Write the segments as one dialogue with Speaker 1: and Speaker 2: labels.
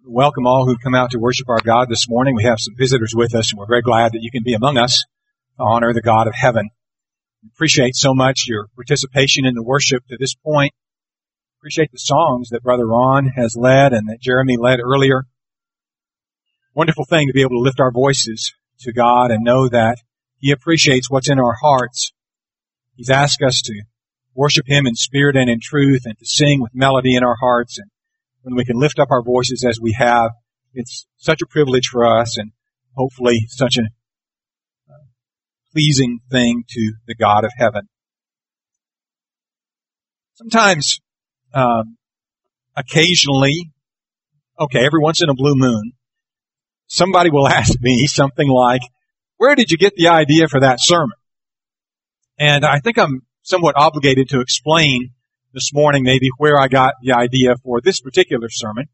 Speaker 1: Welcome all who've come out to worship our God this morning. We have some visitors with us, and we're very glad that you can be among us to honor the God of heaven. We appreciate so much your participation in the worship to this point. Appreciate the songs that Brother Ron has led and that Jeremy led earlier. Wonderful thing to be able to lift our voices to God and know that He appreciates what's in our hearts. He's asked us to worship Him in spirit and in truth and to sing with melody in our hearts. And when we can lift up our voices as we have, it's such a privilege for us and hopefully such a pleasing thing to the God of heaven. Sometimes, occasionally, every once in a blue moon, somebody will ask me something like, where did you get the idea for that sermon? And I think I'm somewhat obligated to explain this morning maybe where I got the idea for this particular sermon.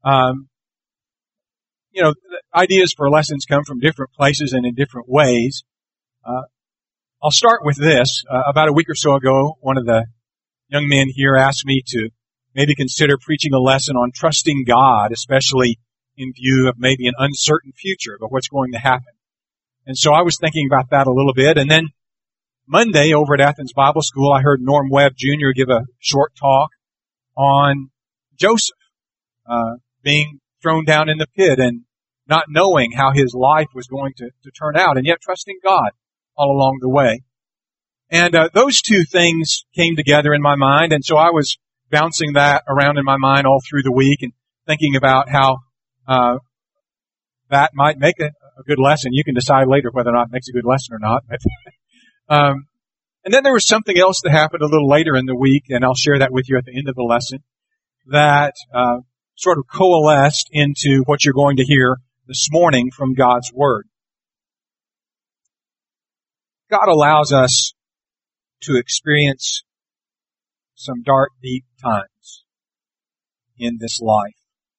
Speaker 1: Ideas for lessons come from different places and in different ways. I'll start with this. About a week or so ago, one of the young men here asked me to maybe consider preaching a lesson on trusting God, especially in view of maybe an uncertain future about what's going to happen. And so I was thinking about that a little bit, and then Monday over at Athens Bible School, I heard Norm Webb Jr. give a short talk on Joseph being thrown down in the pit and not knowing how his life was going to turn out, and yet trusting God all along the way. And those two things came together in my mind, and so I was bouncing that around in my mind all through the week and thinking about how that might make a good lesson. You can decide later whether or not it makes a good lesson or not. And then there was something else that happened a little later in the week, and I'll share that with you at the end of the lesson, that sort of coalesced into what you're going to hear this morning from God's Word. God allows us to experience some dark, deep times in this life.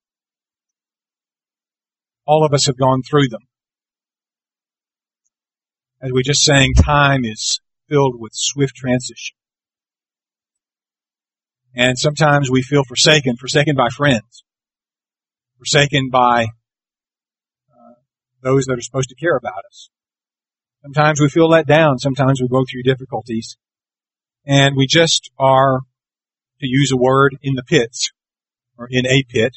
Speaker 1: All of us have gone through them. As we just sang, time is filled with swift transition. And sometimes we feel forsaken by friends, forsaken by those that are supposed to care about us. Sometimes we feel let down. Sometimes we go through difficulties. And we just are, to use a word, in the pits, or in a pit.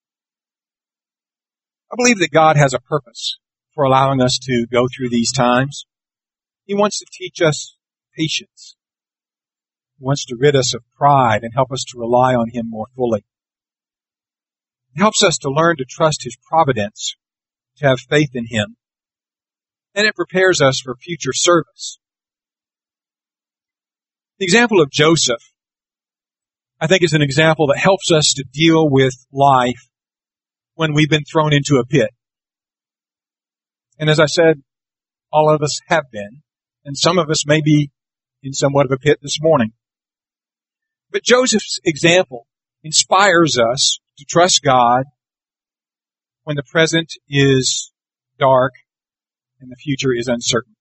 Speaker 1: I believe that God has a purpose for allowing us to go through these times. He wants to teach us patience. He wants to rid us of pride and help us to rely on Him more fully. He helps us to learn to trust His providence, to have faith in Him. And it prepares us for future service. The example of Joseph, I think, is an example that helps us to deal with life when we've been thrown into a pit. And as I said, all of us have been, and some of us may be in somewhat of a pit this morning. But Joseph's example inspires us to trust God when the present is dark and the future is uncertain.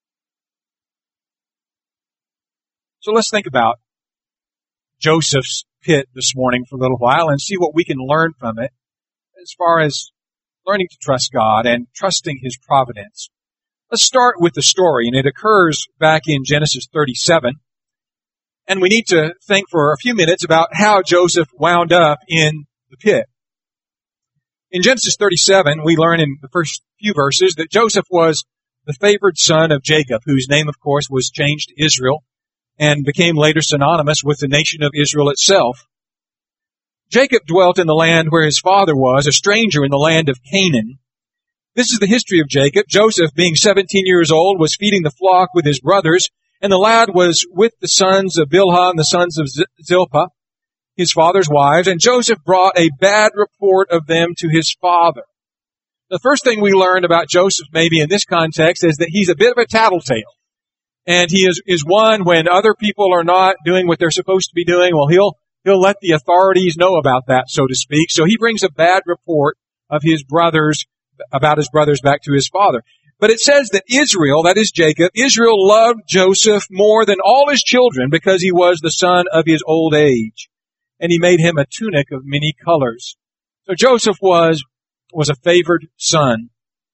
Speaker 1: So let's think about Joseph's pit this morning for a little while and see what we can learn from it as far as learning to trust God and trusting His providence. Let's start with the story, and it occurs back in Genesis 37. And we need to think for a few minutes about how Joseph wound up in the pit. In Genesis 37, we learn in the first few verses that Joseph was the favored son of Jacob, whose name, of course, was changed to Israel and became later synonymous with the nation of Israel itself. Jacob dwelt in the land where his father was, a stranger in the land of Canaan. This is the history of Jacob. Joseph, being 17 years old, was feeding the flock with his brothers, and the lad was with the sons of Bilhah and the sons of Zilpah, his father's wives, and Joseph brought a bad report of them to his father. The first thing we learned about Joseph, maybe in this context, is that he's a bit of a tattletale. And he is one when other people are not doing what they're supposed to be doing. Well, he'll let the authorities know about that, so to speak. So he brings a bad report of his brothers, about his brothers back to his father. But it says that Israel, that is Jacob, Israel loved Joseph more than all his children because he was the son of his old age. And he made him a tunic of many colors. So Joseph was a favored son.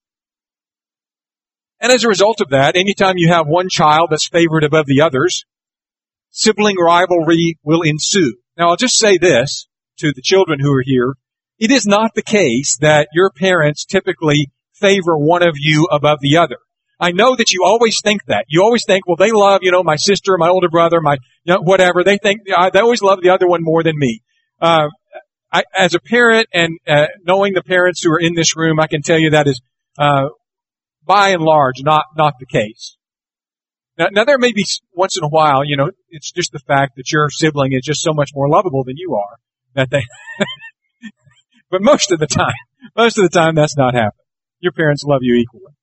Speaker 1: And as a result of that, anytime you have one child that's favored above the others, sibling rivalry will ensue. Now, I'll just say this to the children who are here. It is not the case that your parents typically favor one of you above the other. I know that you always think that. You always think, well, they love, my sister, my older brother, my, whatever. They think, they always love the other one more than me. As a parent and knowing the parents who are in this room, I can tell you that is, by and large, not the case. Now there may be once in a while, it's just the fact that your sibling is just so much more lovable than you are that they, but most of the time that's not happening. Your parents love you equally.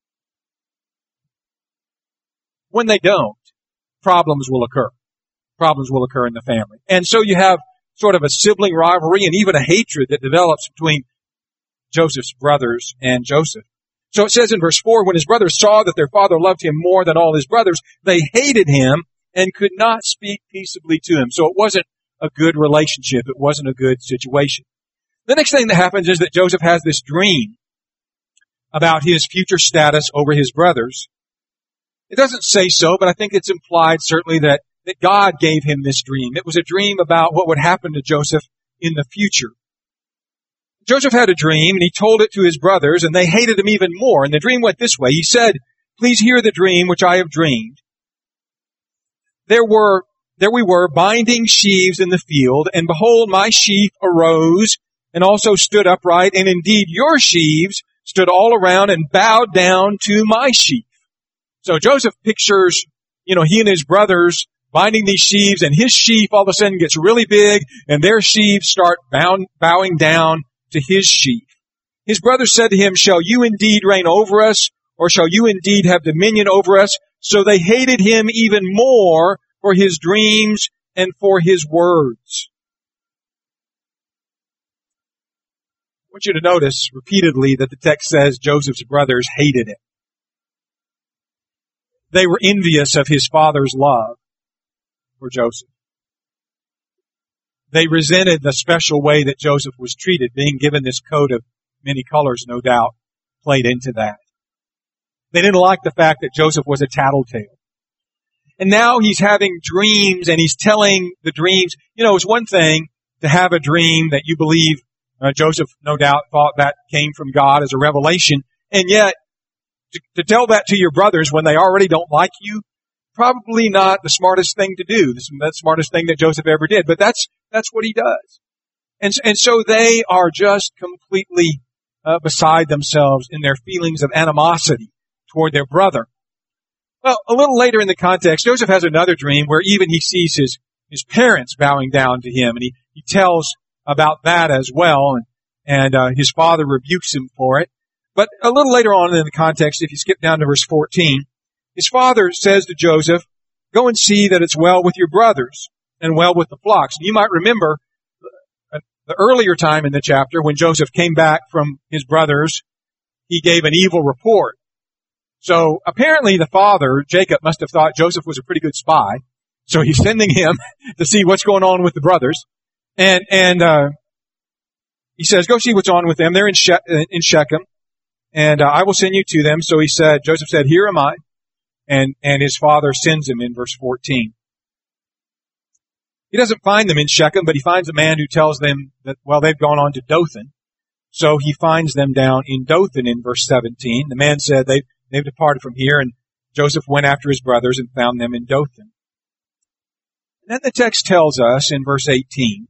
Speaker 1: When they don't, problems will occur. Problems will occur in the family. And so you have sort of a sibling rivalry and even a hatred that develops between Joseph's brothers and Joseph. So it says in verse 4, when his brothers saw that their father loved him more than all his brothers, they hated him and could not speak peaceably to him. So it wasn't a good relationship. It wasn't a good situation. The next thing that happens is that Joseph has this dream about his future status over his brothers. It doesn't say so, but I think it's implied certainly that God gave him this dream. It was a dream about what would happen to Joseph in the future. Joseph had a dream, and he told it to his brothers, and they hated him even more. And the dream went this way. He said, please hear the dream which I have dreamed. There we were, binding sheaves in the field, and behold, my sheaf arose and also stood upright, and indeed your sheaves stood all around and bowed down to my sheaf. So Joseph pictures, he and his brothers binding these sheaves, and his sheaf all of a sudden gets really big, and their sheaves start bowing down to his sheaf. His brothers said to him, shall you indeed reign over us, or shall you indeed have dominion over us? So they hated him even more for his dreams and for his words. I want you to notice repeatedly that the text says Joseph's brothers hated him. They were envious of his father's love for Joseph. They resented the special way that Joseph was treated. Being given this coat of many colors, no doubt, played into that. They didn't like the fact that Joseph was a tattletale. And now he's having dreams, and he's telling the dreams. It's one thing to have a dream that you believe Joseph, no doubt, thought that came from God as a revelation. And yet, to tell that to your brothers when they already don't like you, probably not the smartest thing to do. The smartest thing that Joseph ever did. But that's what he does. And so they are just completely beside themselves in their feelings of animosity toward their brother. Well, a little later in the context, Joseph has another dream where even he sees his parents bowing down to him, and he tells about that as well, and his father rebukes him for it. But a little later on in the context, if you skip down to verse 14, his father says to Joseph, go and see that it's well with your brothers and well with the flocks. And you might remember the earlier time in the chapter when Joseph came back from his brothers, he gave an evil report. So apparently the father, Jacob, must have thought Joseph was a pretty good spy. So he's sending him to see what's going on with the brothers. And he says, go see what's on with them. They're in Shechem. And I will send you to them. So Joseph said, here am I. And his father sends him in verse 14. He doesn't find them in Shechem, but he finds a man who tells them that, they've gone on to Dothan. So he finds them down in Dothan in verse 17. The man said they've departed from here, and Joseph went after his brothers and found them in Dothan. And then the text tells us in verse 18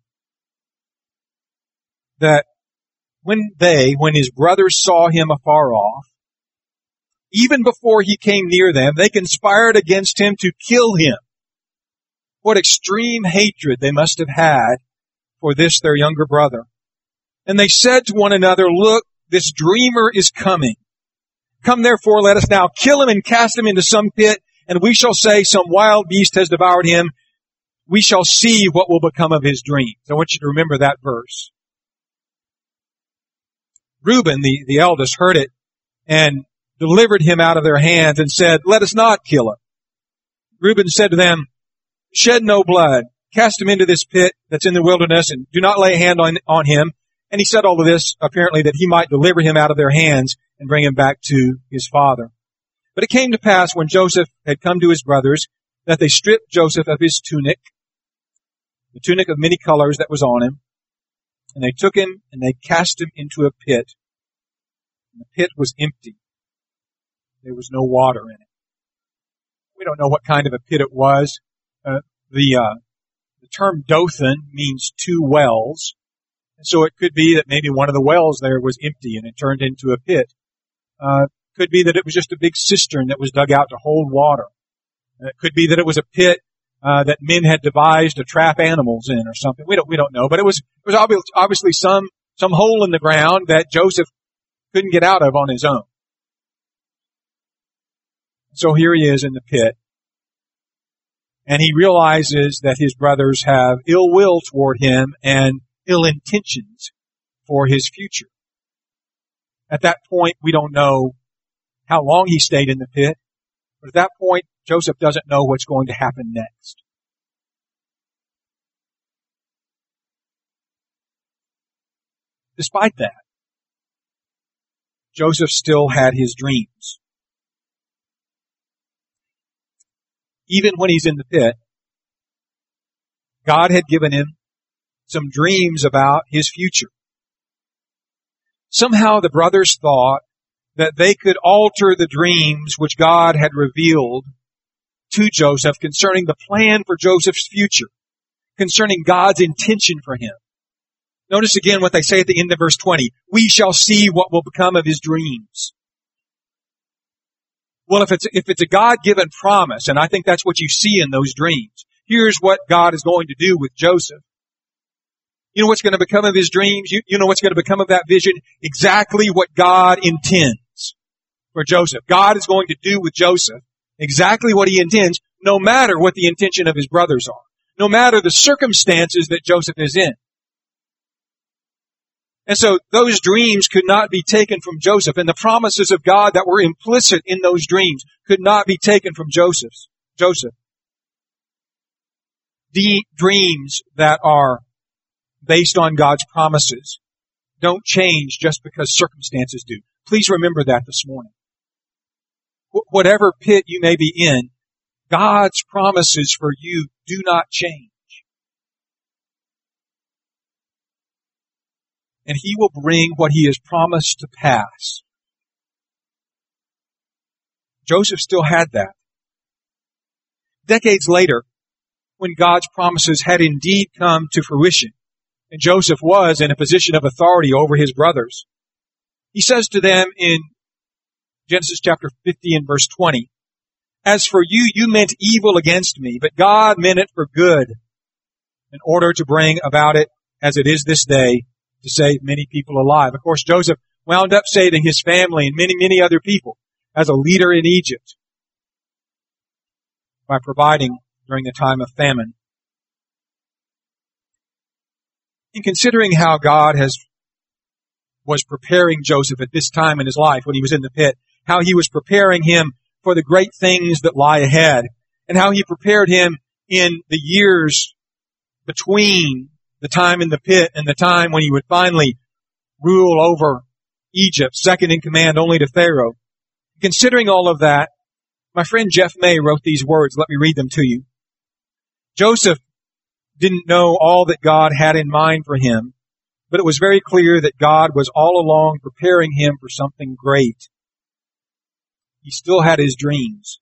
Speaker 1: that when his brothers saw him afar off, even before he came near them, they conspired against him to kill him. What extreme hatred they must have had for this their younger brother. And they said to one another, look, this dreamer is coming. Come therefore, let us now kill him and cast him into some pit, and we shall say some wild beast has devoured him. We shall see what will become of his dreams. I want you to remember that verse. Reuben, the eldest, heard it and delivered him out of their hands and said, let us not kill him. Reuben said to them, shed no blood. Cast him into this pit that's in the wilderness, and do not lay a hand on him. And he said all of this, apparently, that he might deliver him out of their hands and bring him back to his father. But it came to pass when Joseph had come to his brothers that they stripped Joseph of his tunic, the tunic of many colors that was on him, and they took him and they cast him into a pit. And the pit was empty. There was no water in it. We don't know what kind of a pit it was. The term Dothan means two wells. And so it could be that maybe one of the wells there was empty and it turned into a pit. Could be that it was just a big cistern that was dug out to hold water. It could be that it was a pit that men had devised to trap animals in or something. We don't know. But it was obviously some hole in the ground that Joseph couldn't get out of on his own. So here he is in the pit. And he realizes that his brothers have ill will toward him and ill intentions for his future. At that point, we don't know how long he stayed in the pit, but at that point, Joseph doesn't know what's going to happen next. Despite that, Joseph still had his dreams. Even when he's in the pit, God had given him some dreams about his future. Somehow the brothers thought that they could alter the dreams which God had revealed to Joseph concerning the plan for Joseph's future, concerning God's intention for him. Notice again what they say at the end of verse 20. We shall see what will become of his dreams. Well, if it's a God-given promise, and I think that's what you see in those dreams, here's what God is going to do with Joseph. You know what's going to become of his dreams? You know what's going to become of that vision? Exactly what God intends for Joseph. God is going to do with Joseph exactly what he intends, no matter what the intention of his brothers are, no matter the circumstances that Joseph is in. And so those dreams could not be taken from Joseph, and the promises of God that were implicit in those dreams could not be taken from Joseph. The dreams that are based on God's promises don't change just because circumstances do. Please remember that this morning. Whatever pit you may be in, God's promises for you do not change. And He will bring what He has promised to pass. Joseph still had that. Decades later, when God's promises had indeed come to fruition, and Joseph was in a position of authority over his brothers, he says to them in Genesis chapter 50 and verse 20, "As for you, you meant evil against me, but God meant it for good, in order to bring about it as it is this day, to save many people alive." Of course, Joseph wound up saving his family and many, many other people as a leader in Egypt by providing during the time of famine. In considering how God was preparing Joseph at this time in his life when he was in the pit, how He was preparing him for the great things that lie ahead, and how He prepared him in the years between the time in the pit and the time when he would finally rule over Egypt, second in command only to Pharaoh. Considering all of that, my friend Jeff May wrote these words. Let me read them to you. Joseph didn't know all that God had in mind for him, but it was very clear that God was all along preparing him for something great. He still had his dreams.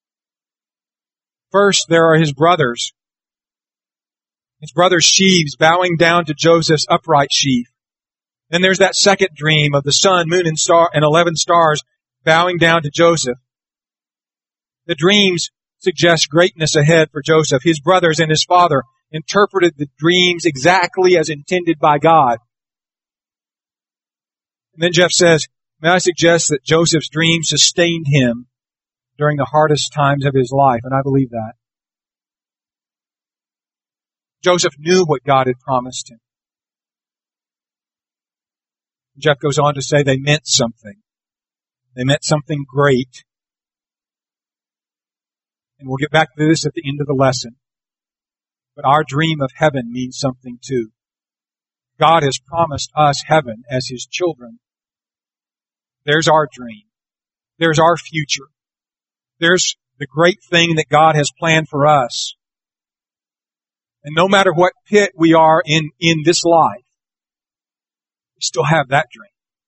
Speaker 1: First, there are his brothers. His brother's sheaves bowing down to Joseph's upright sheaf. Then there's that second dream of the sun, moon, and 11 stars bowing down to Joseph. The dreams suggest greatness ahead for Joseph. His brothers and his father interpreted the dreams exactly as intended by God. And then Jeff says, "May I suggest that Joseph's dreams sustained him during the hardest times of his life," and I believe that. Joseph knew what God had promised him. Jeff goes on to say they meant something. They meant something great. And we'll get back to this at the end of the lesson. But our dream of heaven means something too. God has promised us heaven as His children. There's our dream. There's our future. There's the great thing that God has planned for us. And no matter what pit we are in this life, we still have that dream.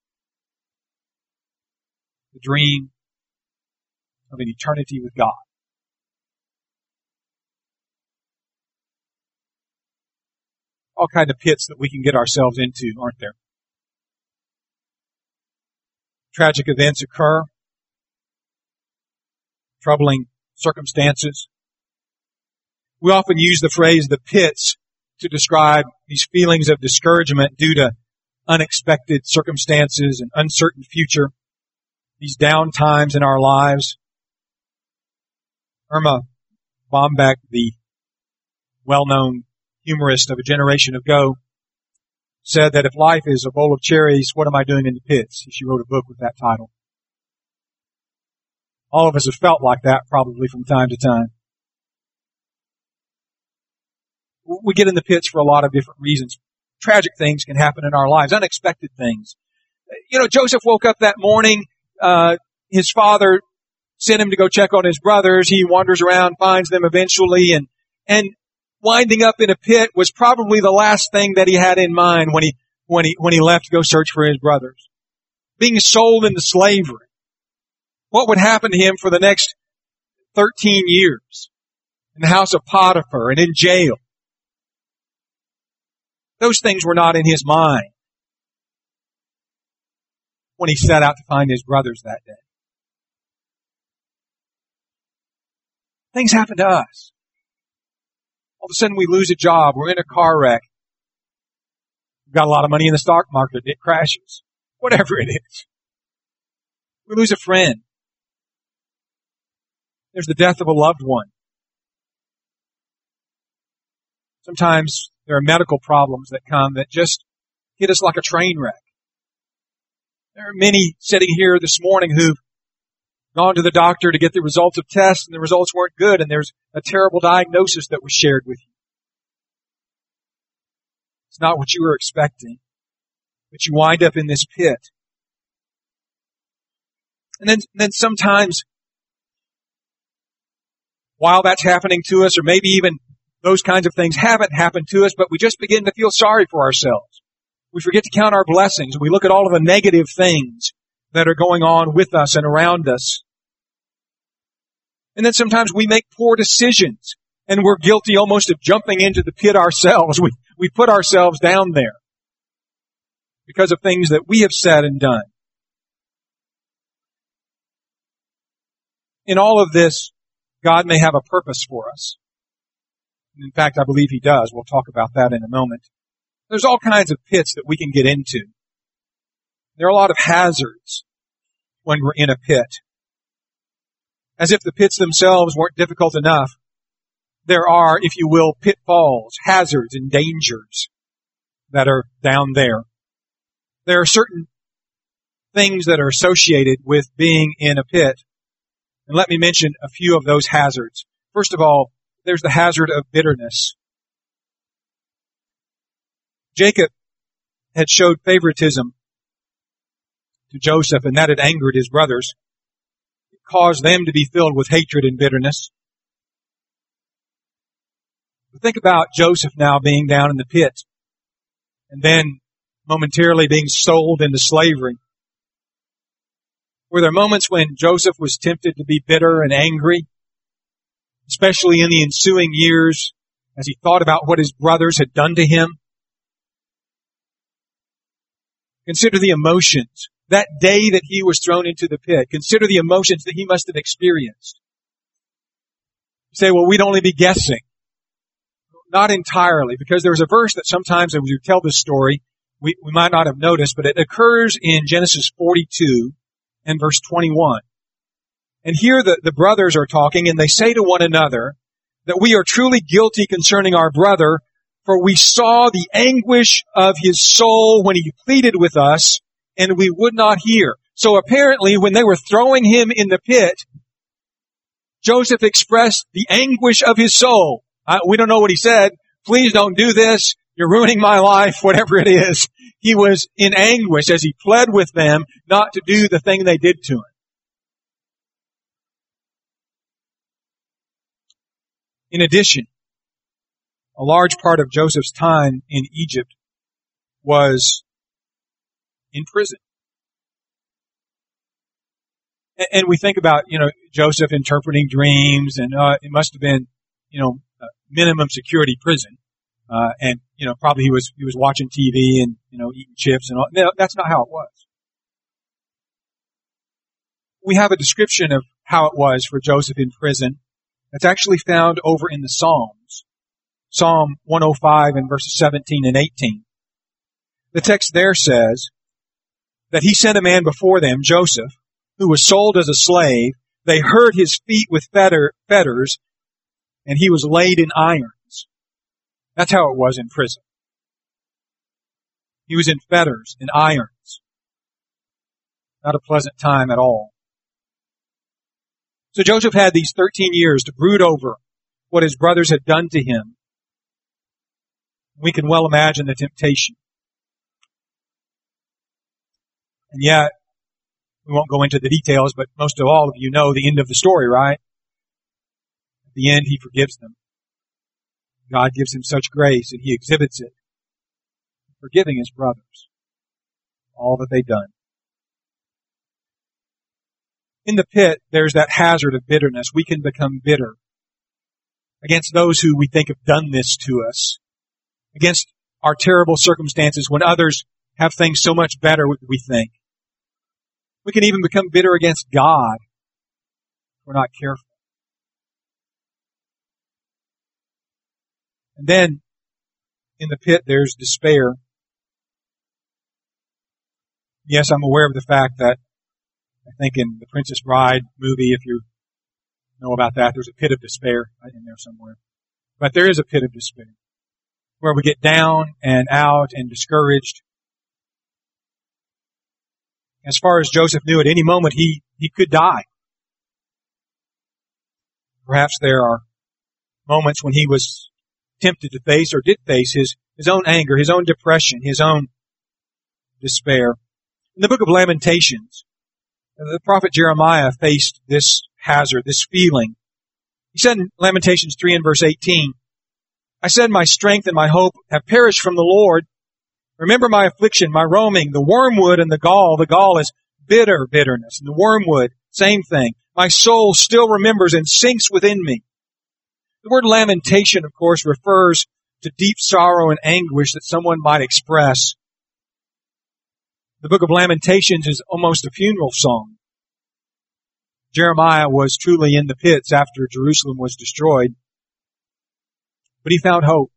Speaker 1: The dream of an eternity with God. All kinds of pits that we can get ourselves into, aren't there? Tragic events occur. Troubling circumstances. We often use the phrase the pits to describe these feelings of discouragement due to unexpected circumstances and uncertain future. These down times in our lives. Erma Bombeck, the well-known humorist of a generation ago, said that if life is a bowl of cherries, what am I doing in the pits? She wrote a book with that title. All of us have felt like that probably from time to time. We get in the pits for a lot of different reasons. Tragic things can happen in our lives, unexpected things. Joseph woke up that morning, his father sent him to go check on his brothers. He wanders around, finds them eventually, and winding up in a pit was probably the last thing that he had in mind when he left to go search for his brothers. Being sold into slavery. What would happen to him for the next 13 years? In the house of Potiphar and in jail. Those things were not in his mind when he set out to find his brothers that day. Things happen to us. All of a sudden we lose a job. We're in a car wreck. We've got a lot of money in the stock market. It crashes. Whatever it is. We lose a friend. There's the death of a loved one. Sometimes there are medical problems that come that just hit us like a train wreck. There are many sitting here this morning who've gone to the doctor to get the results of tests, and the results weren't good, and there's a terrible diagnosis that was shared with you. It's not what you were expecting, but you wind up in this pit. And then sometimes, while that's happening to us, or maybe even those kinds of things haven't happened to us, but we just begin to feel sorry for ourselves. We forget to count our blessings, and we look at all of the negative things that are going on with us and around us. And then sometimes we make poor decisions, and we're guilty almost of jumping into the pit ourselves. We put ourselves down there because of things that we have said and done. In all of this, God may have a purpose for us. In fact, I believe He does. We'll talk about that in a moment. There's all kinds of pits that we can get into. There are a lot of hazards when we're in a pit. As if the pits themselves weren't difficult enough, there are, if you will, pitfalls, hazards, and dangers that are down there. There are certain things that are associated with being in a pit. And let me mention a few of those hazards. First of all, there's the hazard of bitterness. Jacob had showed favoritism to Joseph, and that had angered his brothers. It caused them to be filled with hatred and bitterness. But think about Joseph now being down in the pit, and then momentarily being sold into slavery. Were there moments when Joseph was tempted to be bitter and angry, especially in the ensuing years as he thought about what his brothers had done to him? Consider the emotions. That day that he was thrown into the pit, consider the emotions that he must have experienced. You say, well, we'd only be guessing. Not entirely, because there's a verse that sometimes as we tell this story, we might not have noticed, but it occurs in Genesis 42 and verse 21. And here the brothers are talking, and they say to one another that we are truly guilty concerning our brother, for we saw the anguish of his soul when he pleaded with us, and we would not hear. So apparently, when they were throwing him in the pit, Joseph expressed the anguish of his soul. We don't know what he said. Please don't do this. You're ruining my life, whatever it is. He was in anguish as he pled with them not to do the thing they did to him. In addition, a large part of Joseph's time in Egypt was in prison. And we think about, Joseph interpreting dreams, and it must have been, minimum security prison. And probably he was watching TV and, eating chips and all. No, that's not how it was. We have a description of how it was for Joseph in prison. That's actually found over in the Psalms. Psalm 105 and verses 17 and 18. The text there says that he sent a man before them, Joseph, who was sold as a slave. They hurt his feet with fetters, and he was laid in irons. That's how it was in prison. He was in fetters, in irons. Not a pleasant time at all. So Joseph had these 13 years to brood over what his brothers had done to him. We can well imagine the temptation. And yet, we won't go into the details, but most of all of you know the end of the story, right? At the end, he forgives them. God gives him such grace, and he exhibits it, forgiving his brothers, all that they've done. In the pit, there's that hazard of bitterness. We can become bitter against those who we think have done this to us, against our terrible circumstances when others have things so much better than we think. We can even become bitter against God if we're not careful. And then, in the pit, there's despair. Yes, I'm aware of the fact that I think in the Princess Bride movie, if you know about that, there's a pit of despair in there somewhere. But there is a pit of despair where we get down and out and discouraged. As far as Joseph knew, at any moment he could die. Perhaps there are moments when he was tempted to face or did face his own anger, his own depression, his own despair. In the book of Lamentations, the prophet Jeremiah faced this hazard, this feeling. He said in Lamentations 3 and verse 18, I said, my strength and my hope have perished from the Lord. Remember my affliction, my roaming, the wormwood and the gall. The gall is bitterness. And the wormwood, same thing. My soul still remembers and sinks within me. The word lamentation, of course, refers to deep sorrow and anguish that someone might express. The book of Lamentations is almost a funeral song. Jeremiah was truly in the pits after Jerusalem was destroyed, but he found hope.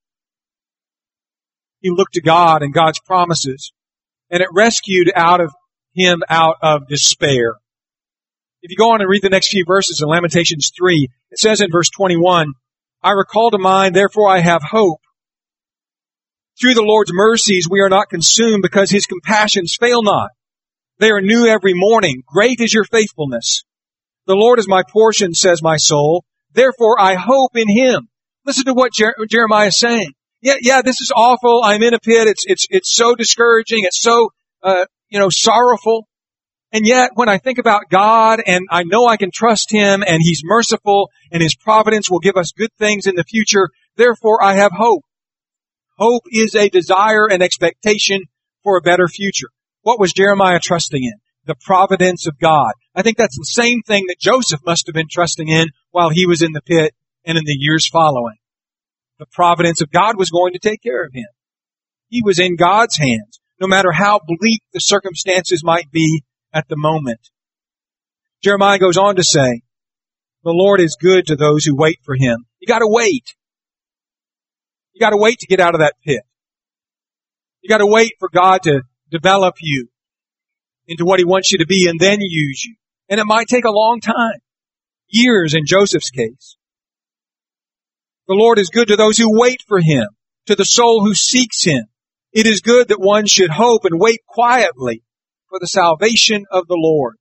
Speaker 1: He looked to God and God's promises, and it rescued him out of despair. If you go on and read the next few verses in Lamentations 3, it says in verse 21, I recall to mind, therefore I have hope. Through the Lord's mercies we are not consumed, because his compassions fail not. They are new every morning. Great is your faithfulness. The Lord is my portion, says my soul. Therefore I hope in him. Listen to what Jeremiah is saying. Yeah, this is awful. I'm in a pit. It's so discouraging. It's so, sorrowful. And yet, when I think about God and I know I can trust him and he's merciful and his providence will give us good things in the future, therefore I have hope. Hope is a desire and expectation for a better future. What was Jeremiah trusting in? The providence of God. I think that's the same thing that Joseph must have been trusting in while he was in the pit and in the years following. The providence of God was going to take care of him. He was in God's hands, no matter how bleak the circumstances might be at the moment. Jeremiah goes on to say, the Lord is good to those who wait for him. You gotta wait. You gotta wait to get out of that pit. You gotta wait for God to develop you into what he wants you to be and then use you. And it might take a long time. Years in Joseph's case. The Lord is good to those who wait for him, to the soul who seeks him. It is good that one should hope and wait quietly for the salvation of the Lord.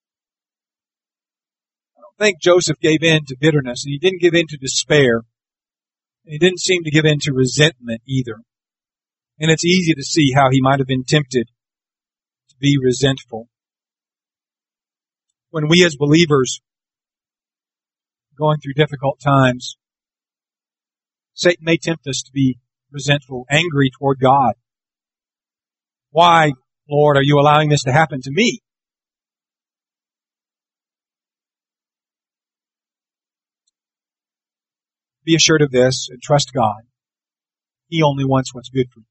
Speaker 1: I don't think Joseph gave in to bitterness, and he didn't give in to despair. And he didn't seem to give in to resentment either. And it's easy to see how he might have been tempted to be resentful. When we as believers going through difficult times, Satan may tempt us to be resentful, angry toward God. Why, Lord, are you allowing this to happen to me? Be assured of this and trust God. He only wants what's good for you.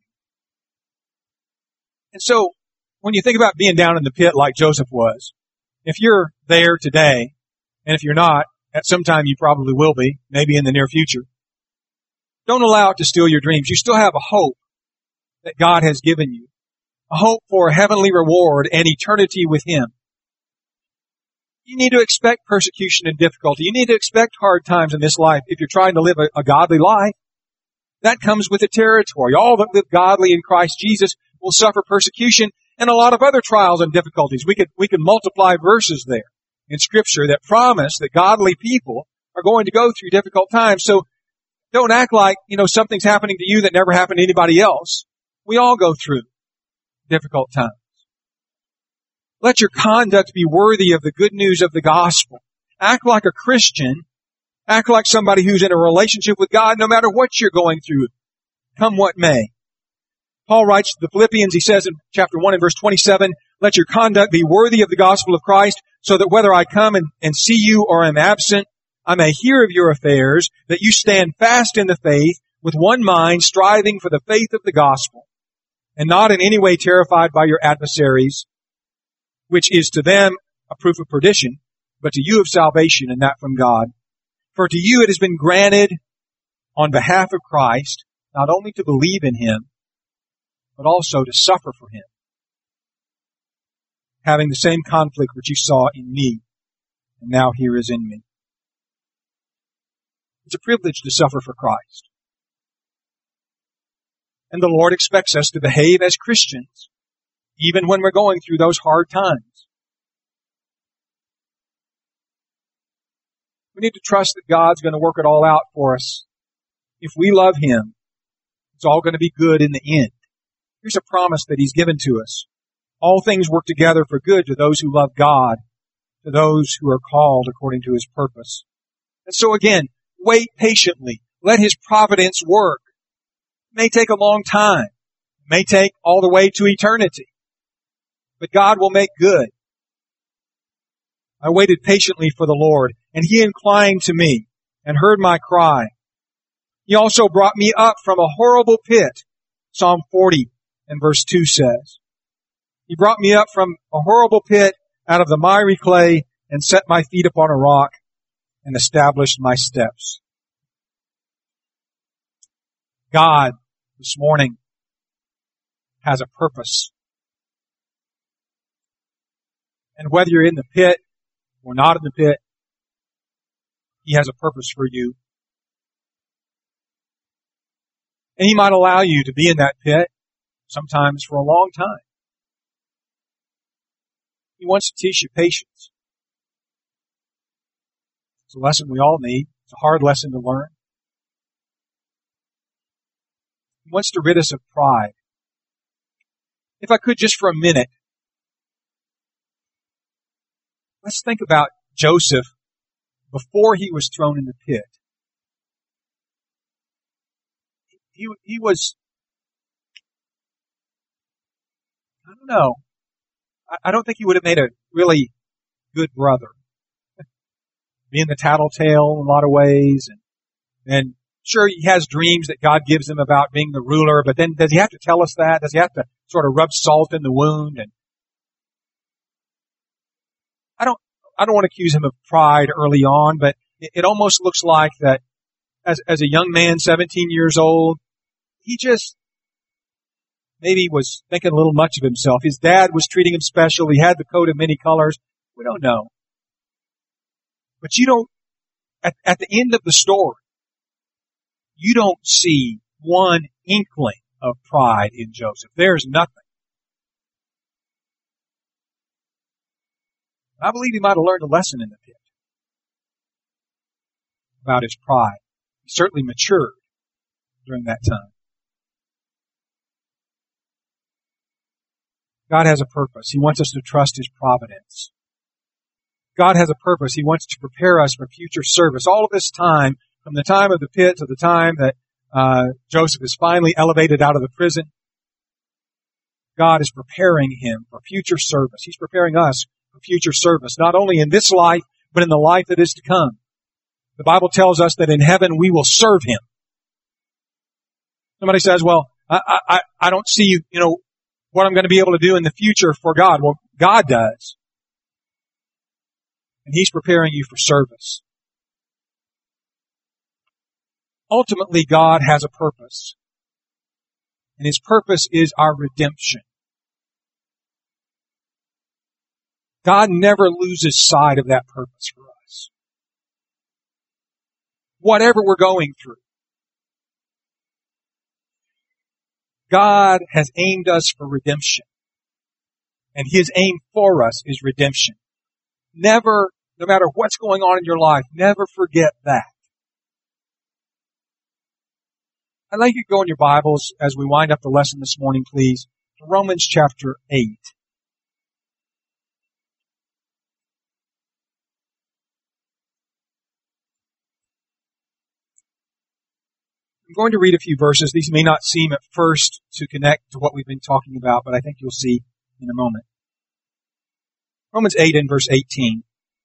Speaker 1: And so, when you think about being down in the pit like Joseph was, if you're there today, and if you're not, at some time you probably will be, maybe in the near future, don't allow it to steal your dreams. You still have a hope that God has given you, a hope for a heavenly reward and eternity with Him. You need to expect persecution and difficulty. You need to expect hard times in this life if you're trying to live a godly life. That comes with the territory. All that live godly in Christ Jesus will suffer persecution and a lot of other trials and difficulties. We could multiply verses there in Scripture that promise that godly people are going to go through difficult times. So don't act like, something's happening to you that never happened to anybody else. We all go through difficult times. Let your conduct be worthy of the good news of the gospel. Act like a Christian. Act like somebody who's in a relationship with God no matter what you're going through, come what may. Paul writes to the Philippians, he says in chapter 1 and verse 27, let your conduct be worthy of the gospel of Christ, so that whether I come and see you or am absent, I may hear of your affairs, that you stand fast in the faith, with one mind, striving for the faith of the gospel, and not in any way terrified by your adversaries, which is to them a proof of perdition, but to you of salvation, and that from God. For to you it has been granted on behalf of Christ, not only to believe in Him, but also to suffer for Him, having the same conflict which you saw in me, and now here is in me. It's a privilege to suffer for Christ. And the Lord expects us to behave as Christians, even when we're going through those hard times. We need to trust that God's going to work it all out for us. If we love Him, it's all going to be good in the end. Here's a promise that He's given to us. All things work together for good to those who love God, to those who are called according to His purpose. And so again, wait patiently. Let His providence work. It may take a long time. It may take all the way to eternity. But God will make good. I waited patiently for the Lord, and He inclined to me and heard my cry. He also brought me up from a horrible pit, Psalm 40 and verse 2 says. He brought me up from a horrible pit out of the miry clay and set my feet upon a rock and established my steps. God, this morning, has a purpose. And whether you're in the pit or not in the pit, He has a purpose for you. And He might allow you to be in that pit, sometimes for a long time. He wants to teach you patience. It's a lesson we all need. It's a hard lesson to learn. He wants to rid us of pride. If I could just for a minute, let's think about Joseph before he was thrown in the pit. He was, I don't know, I don't think he would have made a really good brother. Being the tattletale in a lot of ways, and sure, he has dreams that God gives him about being the ruler, but then does he have to tell us that? Does he have to sort of rub salt in the wound? And I don't want to accuse him of pride early on, but it almost looks like that as a young man, 17 years old, he just maybe was thinking a little much of himself. His dad was treating him special. He had the coat of many colors. We don't know. But you don't, at the end of the story, you don't see one inkling of pride in Joseph. There's nothing. I believe he might have learned a lesson in the pit about his pride. He certainly matured during that time. God has a purpose. He wants us to trust His providence. God has a purpose. He wants to prepare us for future service. All of this time, from the time of the pit to the time that Joseph is finally elevated out of the prison, God is preparing him for future service. He's preparing us for future service, not only in this life, but in the life that is to come. The Bible tells us that in heaven we will serve Him. Somebody says, well, I don't see, what I'm going to be able to do in the future for God. Well, God does. And He's preparing you for service. Ultimately, God has a purpose. And His purpose is our redemption. God never loses sight of that purpose for us. Whatever we're going through, God has aimed us for redemption. And His aim for us is redemption. Never, no matter what's going on in your life, never forget that. I'd like you to go in your Bibles as we wind up the lesson this morning, please, to Romans chapter 8. I'm going to read a few verses. These may not seem at first to connect to what we've been talking about, but I think you'll see in a moment. Romans 8 and verse 18.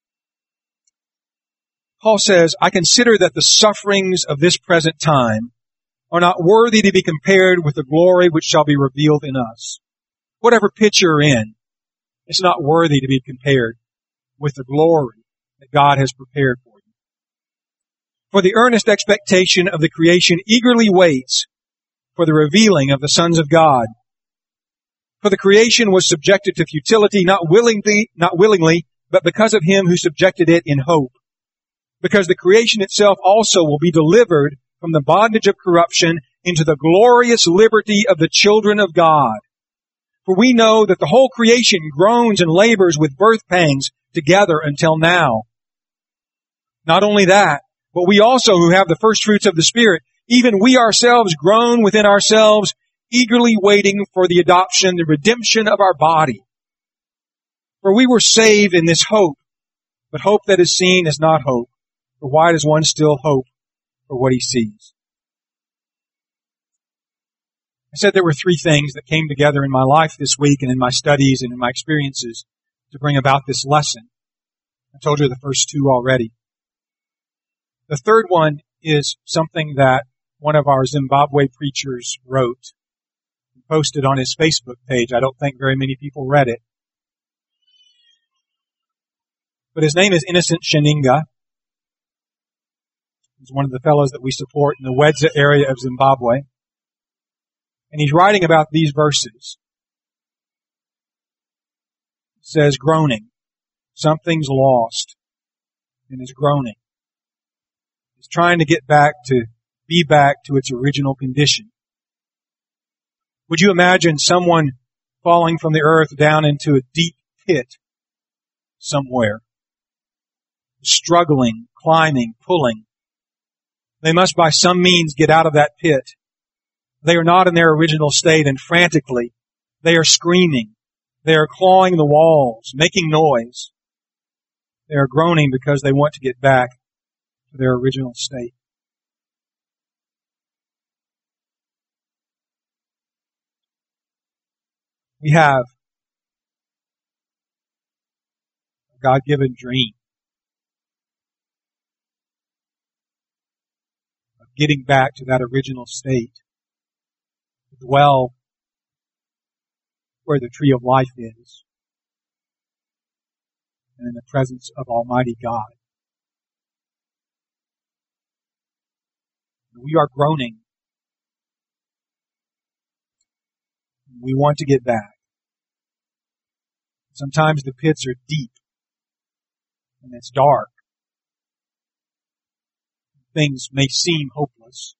Speaker 1: Paul says, I consider that the sufferings of this present time are not worthy to be compared with the glory which shall be revealed in us. Whatever pit you're in, it's not worthy to be compared with the glory that God has prepared for you. For the earnest expectation of the creation eagerly waits for the revealing of the sons of God. For the creation was subjected to futility, not willingly, but because of Him who subjected it in hope. Because the creation itself also will be delivered from the bondage of corruption into the glorious liberty of the children of God. For we know that the whole creation groans and labors with birth pangs together until now. Not only that, but we also who have the first fruits of the Spirit, even we ourselves groan within ourselves, eagerly waiting for the adoption, the redemption of our body. For we were saved in this hope, but hope that is seen is not hope. For why does one still hope for what he sees? I said there were three things that came together in my life this week and in my studies and in my experiences to bring about this lesson. I told you the first two already. The third one is something that one of our Zimbabwe preachers wrote and posted on his Facebook page. I don't think very many people read it. But his name is Innocent Shininga. He's one of the fellows that we support in the Wedza area of Zimbabwe. And he's writing about these verses. It says, groaning. Something's lost and is groaning. It's trying to get back to, be back to its original condition. Would you imagine someone falling from the earth down into a deep pit somewhere? Struggling, climbing, pulling. They must by some means get out of that pit. They are not in their original state, and frantically they are screaming. They are clawing the walls, making noise. They are groaning because they want to get back to their original state. We have a God-given dream of getting back to that original state, to dwell where the tree of life is, and in the presence of Almighty God. We are groaning. We want to get back. Sometimes the pits are deep and it's dark. Things may seem hopeless.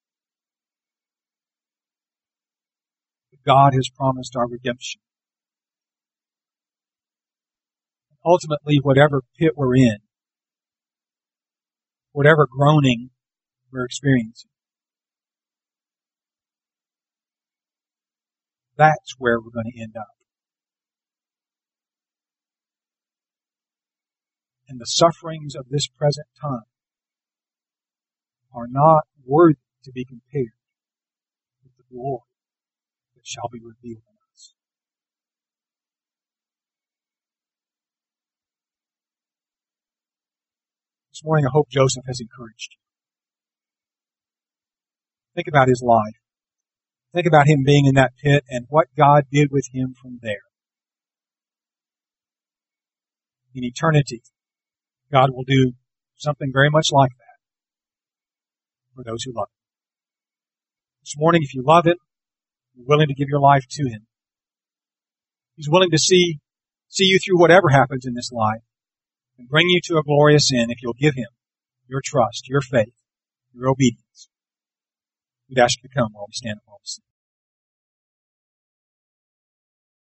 Speaker 1: But God has promised our redemption. Ultimately, whatever pit we're in, whatever groaning we're experiencing, that's where we're going to end up. and the sufferings of this present time are not worthy to be compared with the glory that shall be revealed in us. This morning, I hope Joseph has encouraged you. Think about his life. Think about him being in that pit and what God did with him from there. In eternity, God will do something very much like that for those who love Him. This morning, if you love Him, you're willing to give your life to Him. He's willing to see you through whatever happens in this life and bring you to a glorious end if you'll give Him your trust, your faith, your obedience. We'd ask you to come while we stand up while we sing.